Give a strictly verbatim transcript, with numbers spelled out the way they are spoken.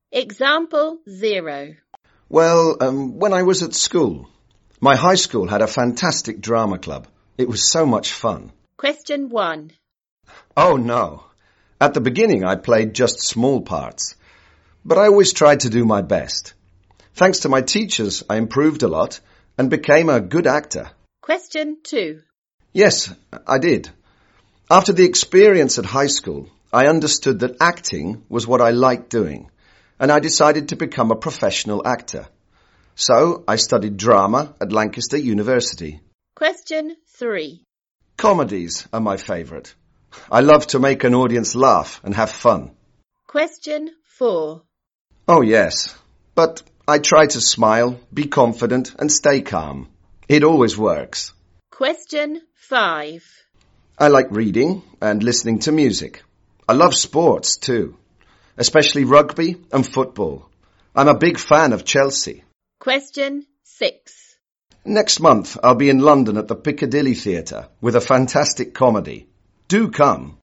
Example zero. Well, um, when I was at school, my high school had a fantastic drama club. It was so much fun. Question one. Oh, no. At the beginning, I played just small parts. But I always tried to do my best. Thanks to my teachers, I improved a lot and became a good actor. Question two. Yes, I did. After the experience at high school, I understood that acting was what I liked doing, and I decided to become a professional actor. So I studied drama at Lancaster University. Question three. Comedies are my favourite. I love to make an audience laugh and have fun. Question four. Oh, yes. But I try to smile, be confident and stay calm. It always works. Question five. I like reading and listening to music. I love sports too, especially rugby and football. I'm a big fan of Chelsea. Question six. Next month I'll be in London at the Piccadilly Theatre with a fantastic comedy. Do come.